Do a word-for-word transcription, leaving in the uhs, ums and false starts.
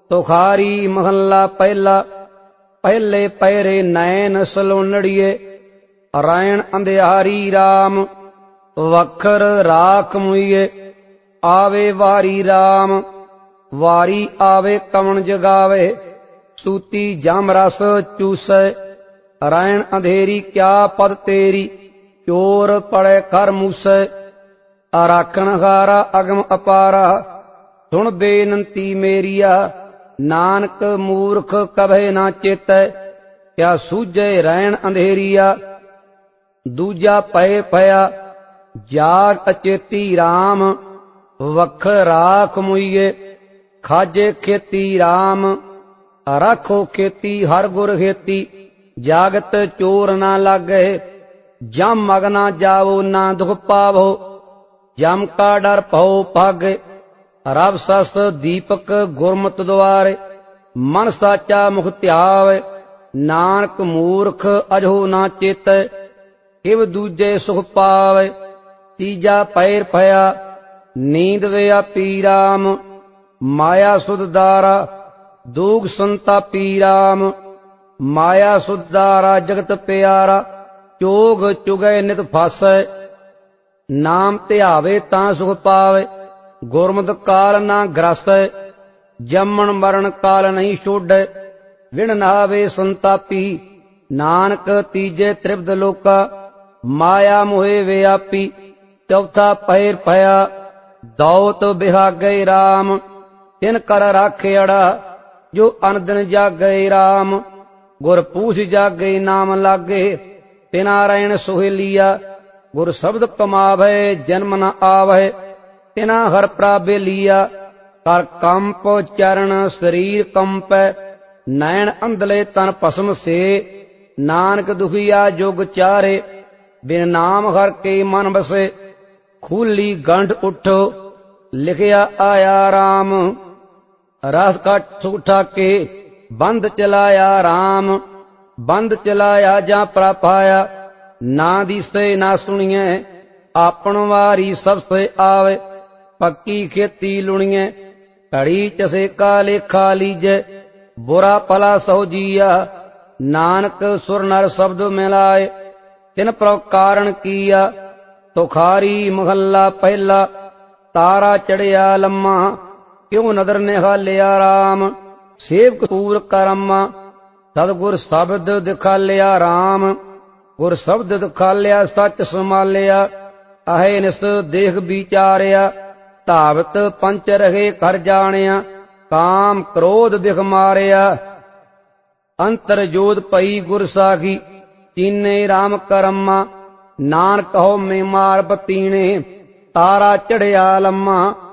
तुखारी महला पहला। पहले पैरे नैन सलोनड़िए, रैन अंधियारी राम। वखर राख मुइए, आवे वारी राम। वारी आवे कवन जगावे, सूती जम रस चूसै। रैन अंधेरी क्या पद तेरी, चोर पड़े कर मूसै। आराखण हारा अगम अपारा, सुन बेनती मेरिया। नानक मूर्ख कभे ना चेतै, क्या सूझे रैन अंधेरिया। दूजा पै पया, जाग अचेती राम। वख राख मुइए, खाजे खेती राम। राखो खेती हर गुर हेती, जागत चोर ना लागे। जम मगना जावो ना दुख पावो, जम का डर पहो भागे। रब सस दीपक गुरमत द्वारे, मन साचा मुख ध्यावे। नानक मूर्ख अजो ना चेतै, किव दूजे सुख पावे। तीजा पैर पया, नींद व्यापी राम। माया सुधदारा, दूग संतापी राम। माया सुधदारा जगत प्यारा, चोग चुगै नित फासै। नाम ध्यावे तां सुख पावे, गुरमत काल ना ग्रासै। जमन मरण काल नहीं छोड़ै, विण नावे संतापी। नानक तीजे त्रिपद लोका, माया मोहे व्यापी। चौथा पैर पया, दौत बिहागे राम। तिन कर राखे अड़ा, जो अनदिन जागे राम। गुर पूछ जागे नाम लागे, तिना रैन सुहेलिया। गुर शब्द कमावे जन्म न आवे, तिना हर प्राबे लिया। कर कंप चरण शरीर कंपै, नैन अंधले तन भस्म से। नानक दुखिया जोग चारे, बिन नाम हर के मन बसे। खूली गंढ उठो, लिखिया आया राम। रस कट सुख ठाके, बंद चलाया राम। बंद चलाया जा प्रापाया, ना दिसे ना सुनिए। आपन वारी सबसे आवे, पक्की खेती लुणिए। घड़ी चसे का लेखा लीजे, बुरा भला सौ जिया। नानक सुर नर शब्द मिलाए, तिन प्रकार किया। तुखारी महला पहला, तारा चढ़िया लम्मा। क्यों नदर निहालिया राम, सेवक पूर करम्मा। सतगुर शब्द दिखालिया राम, गुर शब्द दिखालिया सच संभालिया। अहे निस देख विचारिया, धावत पंच रहे कर जानिया। काम क्रोध बिख मारिया, अंतर जोध पई गुर साखी। चीने राम करम्मा, नानक कहो मैं मार बतीने। तारा चढ़िया लम्मा,